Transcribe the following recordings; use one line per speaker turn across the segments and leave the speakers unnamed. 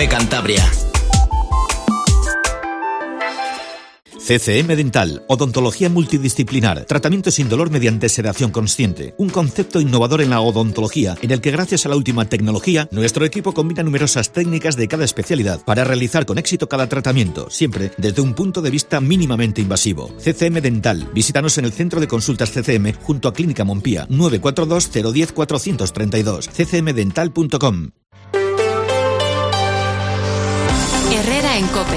COPE Cantabria. CCM Dental, odontología multidisciplinar, tratamiento sin dolor mediante sedación consciente, un concepto innovador en la odontología en el que gracias a la última tecnología, nuestro equipo combina numerosas técnicas de cada especialidad para realizar con éxito cada tratamiento, siempre desde un punto de vista mínimamente invasivo. CCM Dental, visítanos en el Centro de Consultas CCM junto a Clínica Montpía, 942 010 432, ccmdental.com.
Herrera en COPE.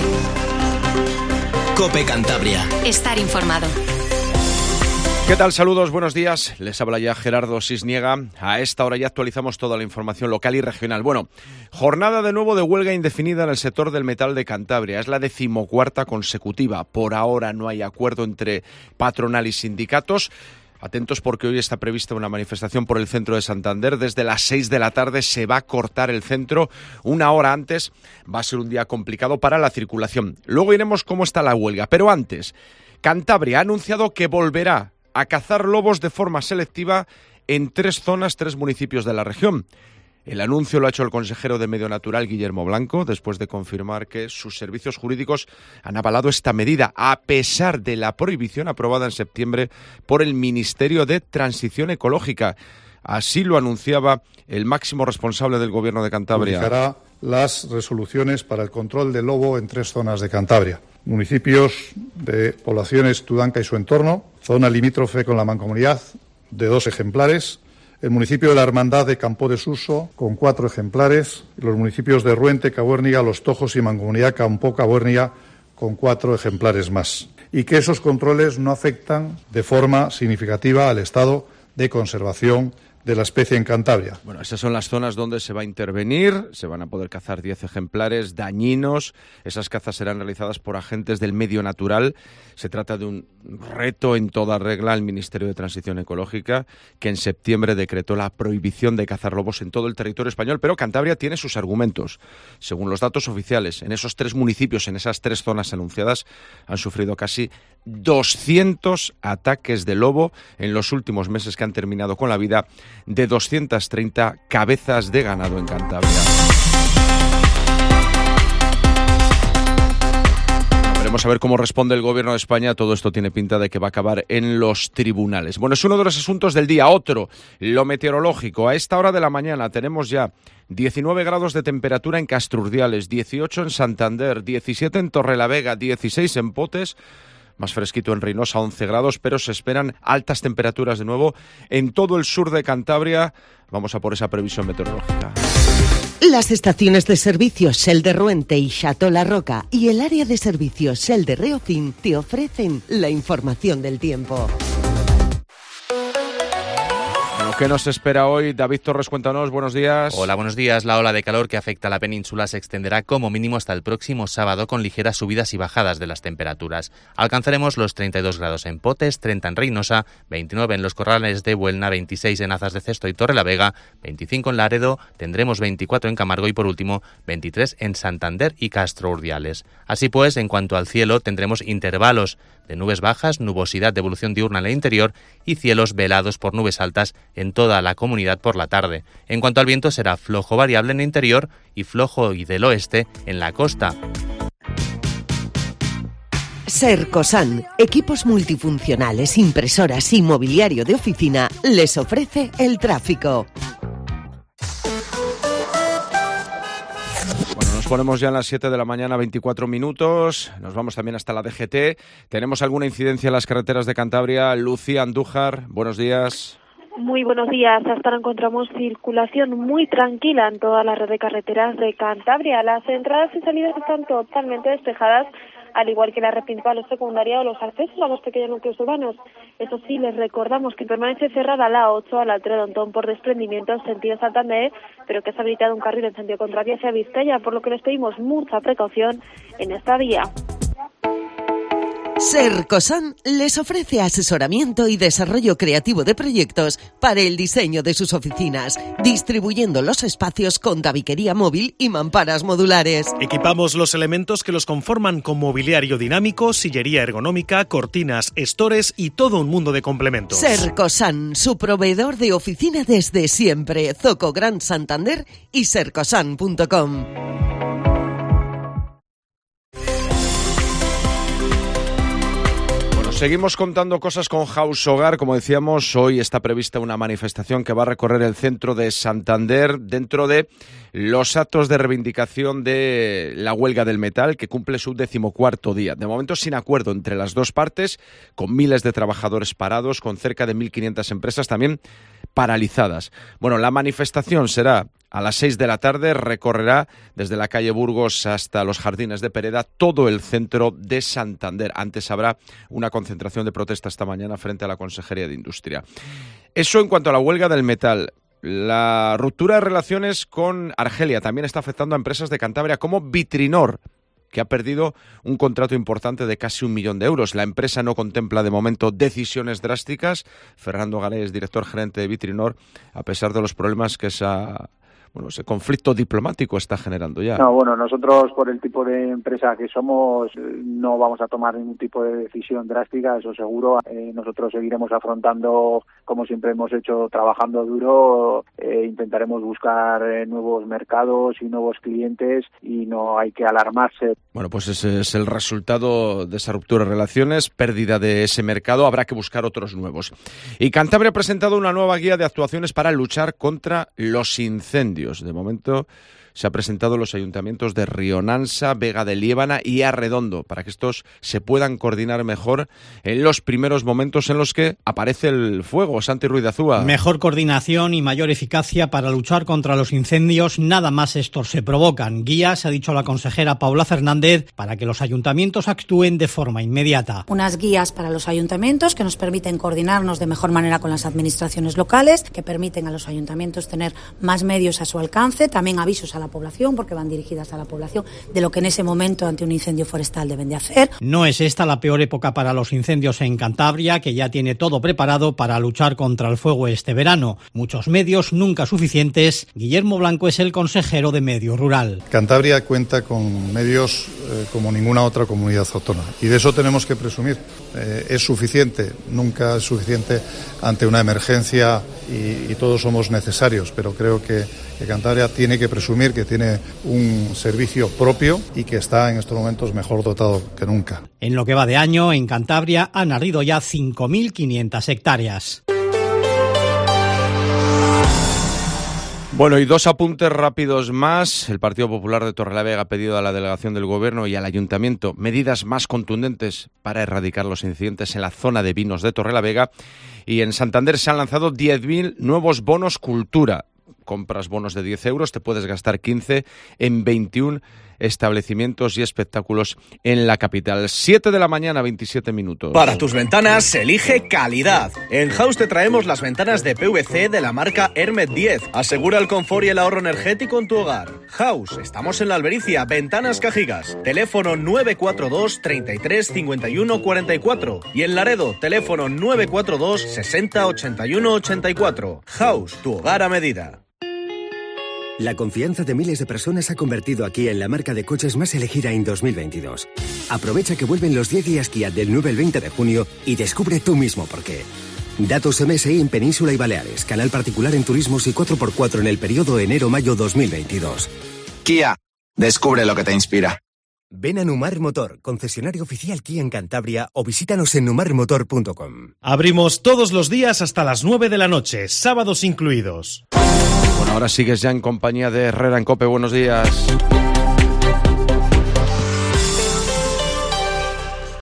COPE Cantabria.
Estar informado.
¿Qué tal? Saludos, buenos días. Les habla ya Gerardo Sisniega. A esta hora ya actualizamos toda la información local y regional. Bueno, jornada de nuevo de huelga indefinida en el sector del metal de Cantabria. Es la 14ª consecutiva. Por ahora no hay acuerdo entre patronal y sindicatos. Atentos porque hoy está prevista una manifestación por el centro de Santander. Desde las 6 de la tarde se va a cortar el centro. Una hora antes va a ser un día complicado para la circulación. Luego iremos cómo está la huelga. Pero antes, Cantabria ha anunciado que volverá a cazar lobos de forma selectiva en 3 municipios de la región. El anuncio lo ha hecho el consejero de Medio Natural, Guillermo Blanco, después de confirmar que sus servicios jurídicos han avalado esta medida, a pesar de la prohibición aprobada en septiembre por el Ministerio de Transición Ecológica. Así lo anunciaba el máximo responsable del Gobierno de Cantabria.
Publicará las resoluciones para el control del lobo en 3 zonas de Cantabria. Municipios de poblaciones Tudanca y su entorno, zona limítrofe con la Mancomunidad, de 2 ejemplares, el municipio de la Hermandad de Campo de Suso, con 4 ejemplares, y los municipios de Ruente, Cabuérniga, Los Tojos y Mancomunidad Campo Cabuérniga, con 4 ejemplares más. Y que esos controles no afectan de forma significativa al estado de conservación de la especie en Cantabria.
Bueno, esas son las zonas donde se va a intervenir, se van a poder cazar 10 ejemplares dañinos. Esas cazas serán realizadas por agentes del medio natural. Se trata de un reto en toda regla al Ministerio de Transición Ecológica, que en septiembre decretó la prohibición de cazar lobos en todo el territorio español, pero Cantabria tiene sus argumentos. Según los datos oficiales, en esos 3 municipios, en esas 3 zonas anunciadas, han sufrido casi 200 ataques de lobo en los últimos meses, que han terminado con la vida de 230 cabezas de ganado en Cantabria. Veremos a ver cómo responde el Gobierno de España. Todo esto tiene pinta de que va a acabar en los tribunales. Bueno, es uno de los asuntos del día. Otro, lo meteorológico. A esta hora de la mañana tenemos ya 19 grados de temperatura en Castrurdiales, 18 en Santander, 17 en Torrelavega, 16 en Potes. Más fresquito en Reynosa, 11 grados, pero se esperan altas temperaturas de nuevo en todo el sur de Cantabria. Vamos a por esa previsión meteorológica.
Las estaciones de servicios Shell de Ruente y Chateau La Roca y el área de servicios Shell de Reofín te ofrecen la información del tiempo.
¿Qué nos espera hoy? David Torres, cuéntanos, buenos días.
Hola, buenos días. La ola de calor que afecta a la península se extenderá como mínimo hasta el próximo sábado, con ligeras subidas y bajadas de las temperaturas. Alcanzaremos los 32 grados en Potes, 30 en Reynosa, 29 en Los Corrales de Buelna, 26 en Azas de Cesto y Torrelavega, 25 en Laredo, tendremos 24 en Camargo y por último 23 en Santander y Castro Urdiales. Así pues, en cuanto al cielo, tendremos intervalos de nubes bajas, nubosidad de evolución diurna en el interior y cielos velados por nubes altas en toda la comunidad por la tarde. En cuanto al viento, será flojo variable en el interior y flojo y del oeste en la costa.
Sercosan, equipos multifuncionales, impresoras y mobiliario de oficina, les ofrece el tráfico.
Nos ponemos ya en las 7 de la mañana, 24 minutos. Nos vamos también hasta la DGT. ¿Tenemos alguna incidencia en las carreteras de Cantabria? Lucía Andújar, buenos días.
Muy buenos días. Hasta ahora encontramos circulación muy tranquila en toda la red de carreteras de Cantabria. Las entradas y salidas están totalmente despejadas, al igual que la red principal o secundaria o los accesos a los pequeños núcleos urbanos. Eso sí, les recordamos que permanece cerrada la 8 a la altura de Ontón por desprendimiento en sentido Santander, pero que es habilitado un carril en sentido contrario hacia Vizcaya, por lo que les pedimos mucha precaución en esta vía.
Sercosan les ofrece asesoramiento y desarrollo creativo de proyectos para el diseño de sus oficinas, distribuyendo los espacios con tabiquería móvil y mamparas modulares.
Equipamos los elementos que los conforman con mobiliario dinámico, sillería ergonómica, cortinas, estores y todo un mundo de complementos.
Sercosan, su proveedor de oficina desde siempre. Zoco Gran Santander y sercosan.com.
Seguimos contando cosas con House Hogar. Como decíamos, hoy está prevista una manifestación que va a recorrer el centro de Santander dentro de los actos de reivindicación de la huelga del metal, que cumple su 14º día. De momento sin acuerdo entre las dos partes, con miles de trabajadores parados, con cerca de 1.500 empresas también paralizadas. Bueno, la manifestación será a las 6 de la tarde, recorrerá desde la calle Burgos hasta los Jardines de Pereda todo el centro de Santander. Antes habrá una concentración de protesta esta mañana frente a la Consejería de Industria. Eso en cuanto a la huelga del metal. La ruptura de relaciones con Argelia también está afectando a empresas de Cantabria como Vitrinor, que ha perdido un contrato importante de casi 1 millón de euros. La empresa no contempla de momento decisiones drásticas. Fernando Galés, director gerente de Vitrinor, a pesar de los problemas que ese conflicto diplomático está generando ya.
No, bueno, nosotros por el tipo de empresa que somos no vamos a tomar ningún tipo de decisión drástica, eso seguro. Nosotros seguiremos afrontando, como siempre hemos hecho, trabajando duro, intentaremos buscar nuevos mercados y nuevos clientes y no hay que alarmarse.
Bueno, pues ese es el resultado de esa ruptura de relaciones, pérdida de ese mercado, habrá que buscar otros nuevos. Y Cantabria ha presentado una nueva guía de actuaciones para luchar contra los incendios. De momento se ha presentado en los ayuntamientos de Rionansa, Vega de Liébana y Arredondo, para que estos se puedan coordinar mejor en los primeros momentos en los que aparece el fuego. Santi Ruiz de Azúa.
Mejor coordinación y mayor eficacia para luchar contra los incendios, nada más estos se provocan. Guías, ha dicho la consejera Paula Fernández, para que los ayuntamientos actúen de forma inmediata.
Unas guías para los ayuntamientos que nos permiten coordinarnos de mejor manera con las administraciones locales, que permiten a los ayuntamientos tener más medios a su alcance, también avisos a la población, porque van dirigidas a la población, de lo que en ese momento ante un incendio forestal deben de hacer.
No es esta la peor época para los incendios en Cantabria, que ya tiene todo preparado para luchar contra el fuego este verano. Muchos medios, nunca suficientes. Guillermo Blanco es el consejero de Medio Rural.
Cantabria cuenta con medios como ninguna otra comunidad autónoma y de eso tenemos que presumir. Es suficiente, nunca es suficiente ante una emergencia y todos somos necesarios, pero creo que Cantabria tiene que presumir que tiene un servicio propio y que está en estos momentos mejor dotado que nunca.
En lo que va de año, en Cantabria han ardido ya 5.500 hectáreas.
Bueno, y dos apuntes rápidos más. El Partido Popular de Torrelavega ha pedido a la delegación del Gobierno y al Ayuntamiento medidas más contundentes para erradicar los incidentes en la zona de vinos de Torrelavega. Y en Santander se han lanzado 10.000 nuevos bonos cultura. Compras bonos de 10 euros, te puedes gastar 15 en 21 establecimientos y espectáculos en la capital. 7 de la mañana, 27 minutos.
Para tus ventanas, elige calidad. En House te traemos las ventanas de PVC de la marca Hermet 10. Asegura el confort y el ahorro energético en tu hogar. House, estamos en la Albericia, Ventanas Cajigas. Teléfono 942 33 51 44. Y en Laredo, teléfono 942 60 81 84. House, tu hogar a medida.
La confianza de miles de personas ha convertido a Kia en la marca de coches más elegida en 2022. Aprovecha que vuelven los 10 días Kia del 9 al 20 de junio y descubre tú mismo por qué. Datos MSI en Península y Baleares, canal particular en turismos y 4x4 en el periodo enero-mayo 2022.
Kia, descubre lo que te inspira.
Ven a Numar Motor, concesionario oficial Kia en Cantabria, o visítanos en numarmotor.com.
Abrimos todos los días hasta las 9 de la noche, sábados incluidos.
Bueno, ahora sigues ya en compañía de Herrera en COPE. Buenos días.